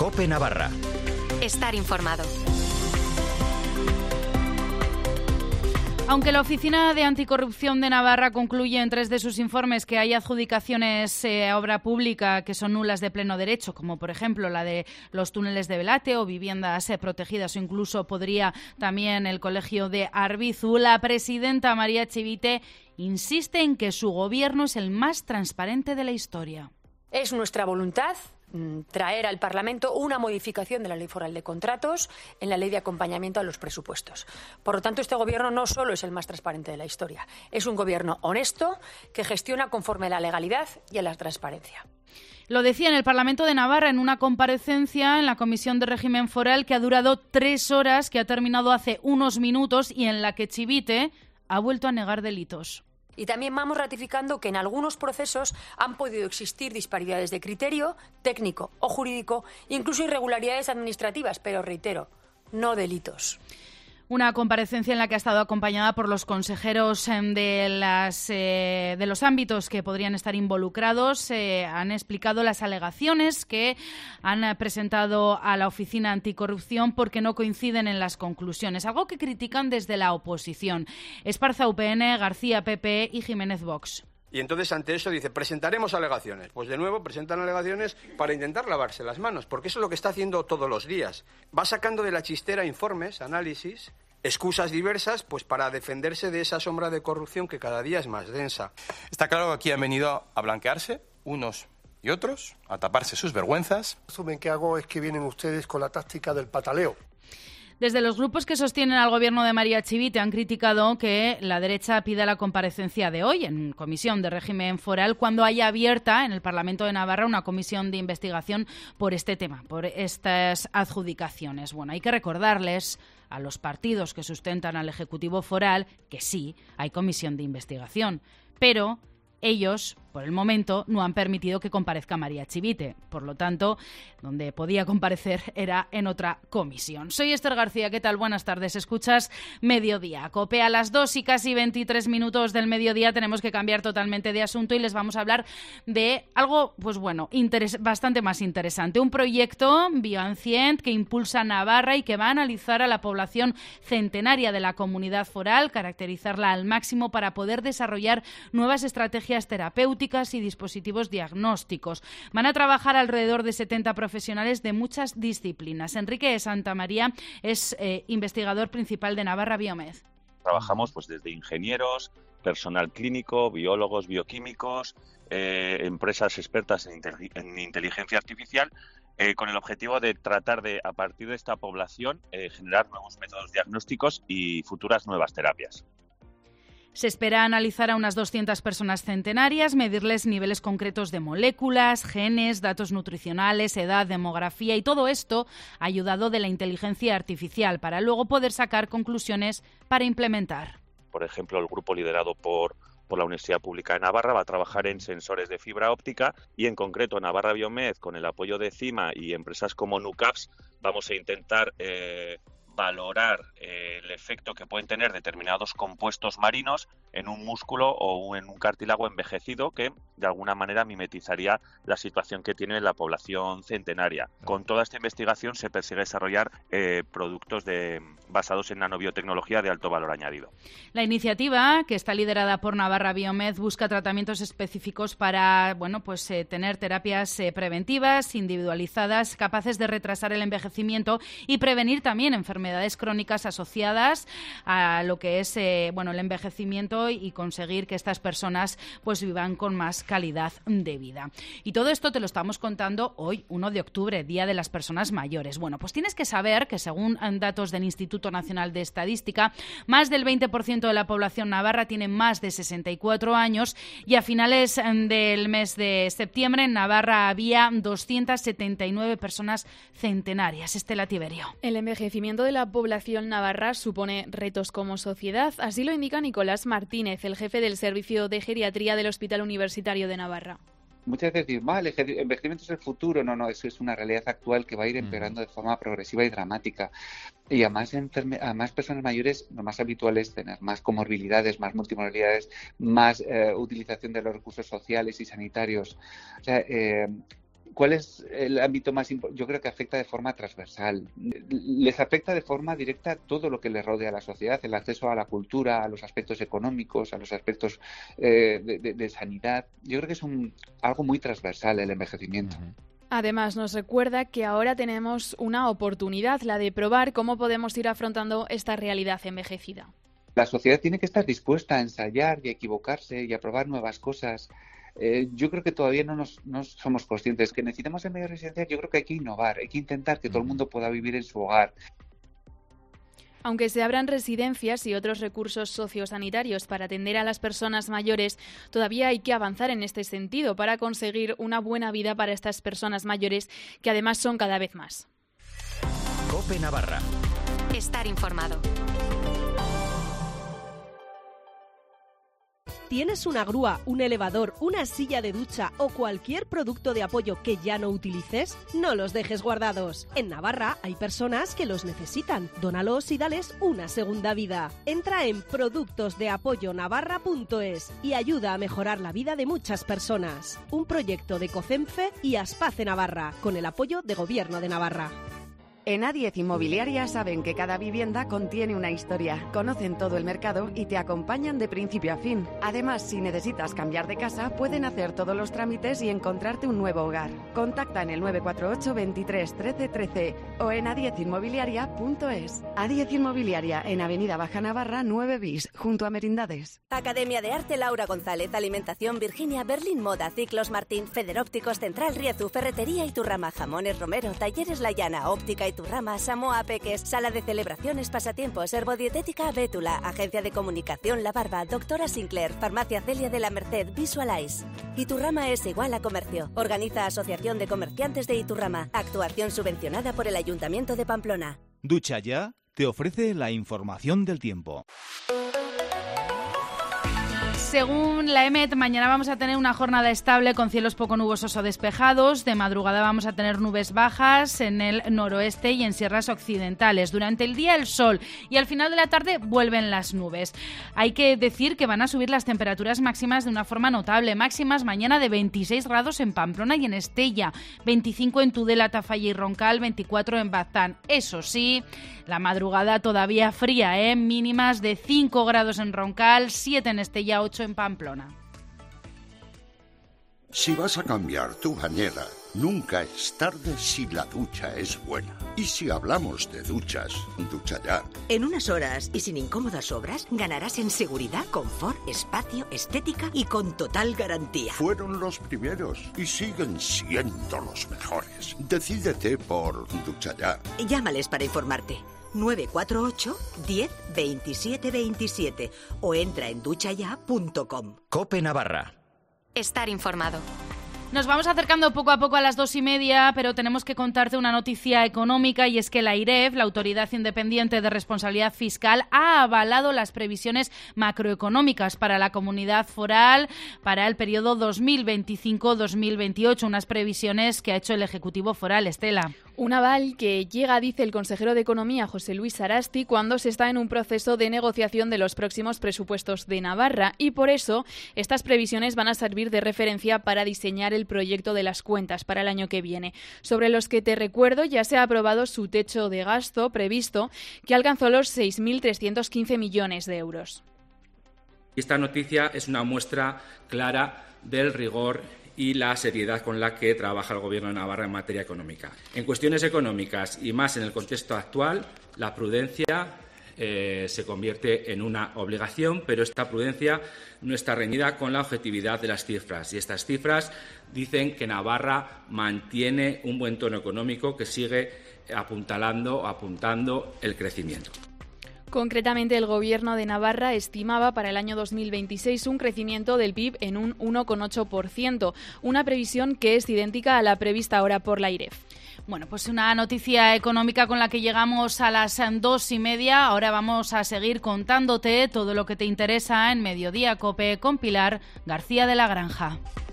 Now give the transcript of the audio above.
COPE Navarra. Estar informado. Aunque la Oficina de Anticorrupción de Navarra concluye en 3 de sus informes que hay adjudicaciones a obra pública que son nulas de pleno derecho, como por ejemplo la de los túneles de Belate o viviendas protegidas, o incluso podría también el colegio de Arbizu, la presidenta María Chivite insiste en que su gobierno es el más transparente de la historia. Es nuestra voluntad traer al Parlamento una modificación de la Ley Foral de Contratos en la Ley de Acompañamiento a los Presupuestos. Por lo tanto, este Gobierno no solo es el más transparente de la historia, es un Gobierno honesto que gestiona conforme a la legalidad y a la transparencia. Lo decía en el Parlamento de Navarra en una comparecencia en la Comisión de Régimen Foral que ha durado 3 horas, que ha terminado hace unos minutos y en la que Chivite ha vuelto a negar delitos. Y también vamos ratificando que en algunos procesos han podido existir disparidades de criterio, técnico o jurídico, incluso irregularidades administrativas, pero reitero, no delitos. Una comparecencia en la que ha estado acompañada por los consejeros de los ámbitos que podrían estar involucrados. Han explicado las alegaciones que han presentado a la Oficina Anticorrupción porque no coinciden en las conclusiones, algo que critican desde la oposición. Esparza UPN, García PP y Jiménez Vox. Y entonces ante eso dice, presentaremos alegaciones. Pues de nuevo presentan alegaciones para intentar lavarse las manos, porque eso es lo que está haciendo todos los días. Va sacando de la chistera informes, análisis, excusas diversas, pues para defenderse de esa sombra de corrupción que cada día es más densa. Está claro que aquí han venido a blanquearse unos y otros, a taparse sus vergüenzas. El resumen que hago es que vienen ustedes con la táctica del pataleo. Desde los grupos que sostienen al gobierno de María Chivite han criticado que la derecha pida la comparecencia de hoy en Comisión de Régimen Foral cuando haya abierta en el Parlamento de Navarra una comisión de investigación por este tema, por estas adjudicaciones. Bueno, hay que recordarles a los partidos que sustentan al Ejecutivo Foral que sí, hay comisión de investigación, pero ellos, por el momento, no han permitido que comparezca María Chivite. Por lo tanto, donde podía comparecer era en otra comisión. Soy Esther García, ¿qué tal? Buenas tardes. Escuchas Mediodía. COPE a las 2 y casi 23 minutos del mediodía. Tenemos que cambiar totalmente de asunto y les vamos a hablar de algo, pues bueno, bastante más interesante. Un proyecto Bioancient que impulsa Navarra y que va a analizar a la población centenaria de la comunidad foral, caracterizarla al máximo para poder desarrollar nuevas estrategias terapéuticas y dispositivos diagnósticos. Van a trabajar alrededor de 70 profesionales de muchas disciplinas. Enrique de Santamaría es investigador principal de Navarra Biomed. Trabajamos pues desde ingenieros, personal clínico, biólogos, bioquímicos, empresas expertas en inteligencia artificial, con el objetivo de tratar de, a partir de esta población, generar nuevos métodos diagnósticos y futuras nuevas terapias. Se espera analizar a unas 200 personas centenarias, medirles niveles concretos de moléculas, genes, datos nutricionales, edad, demografía y todo esto ayudado de la inteligencia artificial para luego poder sacar conclusiones para implementar. Por ejemplo, el grupo liderado por la Universidad Pública de Navarra va a trabajar en sensores de fibra óptica y en concreto Navarra Biomed, con el apoyo de CIMA y empresas como Nucaps, vamos a intentar valorar el efecto que pueden tener determinados compuestos marinos en un músculo o en un cartílago envejecido que de alguna manera mimetizaría la situación que tiene la población centenaria. Con toda esta investigación se persigue desarrollar productos basados en nanobiotecnología de alto valor añadido. La iniciativa, que está liderada por Navarra Biomed, busca tratamientos específicos para tener terapias preventivas, individualizadas, capaces de retrasar el envejecimiento y prevenir también enfermedades crónicas asociadas a lo que es el envejecimiento y conseguir que estas personas pues vivan con más calidad de vida. Y todo esto te lo estamos contando hoy, 1 de octubre, Día de las Personas Mayores. Bueno, pues tienes que saber que según datos del Instituto Nacional de Estadística, más del 20% de la población navarra tiene más de 64 años y a finales del mes de septiembre en Navarra había 279 personas centenarias. Estela Tiberio. El envejecimiento de la población navarra supone retos como sociedad, así lo indica Nicolás Martínez, el jefe del Servicio de Geriatría del Hospital Universitario de Navarra. Muchas veces decimos, el envejecimiento es el futuro. No, eso es una realidad actual que va a ir empeorando de forma progresiva y dramática. Y a más personas mayores, lo más habitual es tener más comorbilidades, más multimorbilidades, más utilización de los recursos sociales y sanitarios. O sea, ¿Cuál es el ámbito más importante? Yo creo que afecta de forma transversal. Les afecta de forma directa todo lo que les rodea a la sociedad, el acceso a la cultura, a los aspectos económicos, a los aspectos de sanidad. Yo creo que es algo muy transversal el envejecimiento. Además, nos recuerda que ahora tenemos una oportunidad, la de probar cómo podemos ir afrontando esta realidad envejecida. La sociedad tiene que estar dispuesta a ensayar y a equivocarse y a probar nuevas cosas. Yo creo que todavía no somos conscientes que necesitamos en medio residencial. Yo creo que hay que innovar, hay que intentar que todo el mundo pueda vivir en su hogar. Aunque se abran residencias y otros recursos sociosanitarios para atender a las personas mayores, todavía hay que avanzar en este sentido para conseguir una buena vida para estas personas mayores, que además son cada vez más. COPE Navarra. Estar informado. ¿Tienes una grúa, un elevador, una silla de ducha o cualquier producto de apoyo que ya no utilices? No los dejes guardados. En Navarra hay personas que los necesitan. Dónalos y dales una segunda vida. Entra en productosdeapoyonavarra.es y ayuda a mejorar la vida de muchas personas. Un proyecto de COCENFE y Aspace Navarra, con el apoyo de Gobierno de Navarra. En A10 Inmobiliaria saben que cada vivienda contiene una historia, conocen todo el mercado y te acompañan de principio a fin. Además, si necesitas cambiar de casa, pueden hacer todos los trámites y encontrarte un nuevo hogar. Contacta en el 948 23 13 13 o en a10inmobiliaria.es. A10 Inmobiliaria, en Avenida Baja Navarra 9 bis, junto a Merindades. Academia de Arte Laura González, Alimentación Virginia, Berlín Moda, Ciclos Martín, Federópticos Central Riezu, Ferretería Iturrama, Jamones Romero, Talleres La Llana, Óptica Iturrama, Samoa Peques, Sala de Celebraciones, Pasatiempos, Herbodietética Bétula, Agencia de Comunicación La Barba, Doctora Sinclair, Farmacia Celia de la Merced, Visualize. Iturrama es igual a comercio. Organiza Asociación de Comerciantes de Iturrama. Actuación subvencionada por el Ayuntamiento de Pamplona. Ducha Ya te ofrece la información del tiempo. Según la EMET, mañana vamos a tener una jornada estable con cielos poco nubosos o despejados. De madrugada vamos a tener nubes bajas en el noroeste y en sierras occidentales. Durante el día el sol y al final de la tarde vuelven las nubes. Hay que decir que van a subir las temperaturas máximas de una forma notable. Máximas mañana de 26 grados en Pamplona y en Estella, 25 en Tudela, Tafalla y Roncal, 24 en Baztán. Eso sí, la madrugada todavía fría, mínimas de 5 grados en Roncal, 7 en Estella, 8 en Pamplona. Si vas a cambiar tu bañera, nunca es tarde si la ducha es buena. Y si hablamos de duchas, Ducha Ya. En unas horas y sin incómodas obras, ganarás en seguridad, confort, espacio, estética y con total garantía. Fueron los primeros y siguen siendo los mejores. Decídete por Ducha Ya. Llámales para informarte. 948 10 27 27 o entra en duchaya.com. COPE Navarra. Estar informado. Nos vamos acercando poco a poco a las 2:30, pero tenemos que contarte una noticia económica y es que la AIREF, la Autoridad Independiente de Responsabilidad Fiscal, ha avalado las previsiones macroeconómicas para la comunidad foral para el periodo 2025-2028, unas previsiones que ha hecho el Ejecutivo Foral. Estela. Un aval que llega, dice el consejero de Economía, José Luis Arasti, cuando se está en un proceso de negociación de los próximos presupuestos de Navarra y por eso estas previsiones van a servir de referencia para diseñar el proyecto de las cuentas para el año que viene, sobre los que te recuerdo ya se ha aprobado su techo de gasto previsto que alcanzó los 6.315 millones de euros. Esta noticia es una muestra clara del rigor y la seriedad con la que trabaja el Gobierno de Navarra en materia económica. En cuestiones económicas y más en el contexto actual, la prudencia se convierte en una obligación, pero esta prudencia no está reñida con la objetividad de las cifras. Y estas cifras dicen que Navarra mantiene un buen tono económico que sigue apuntando el crecimiento. Concretamente, el Gobierno de Navarra estimaba para el año 2026 un crecimiento del PIB en un 1,8%, una previsión que es idéntica a la prevista ahora por la AIREF. Bueno, pues una noticia económica con la que llegamos a las 2:30. Ahora vamos a seguir contándote todo lo que te interesa en Mediodía COPE con Pilar García de la Granja.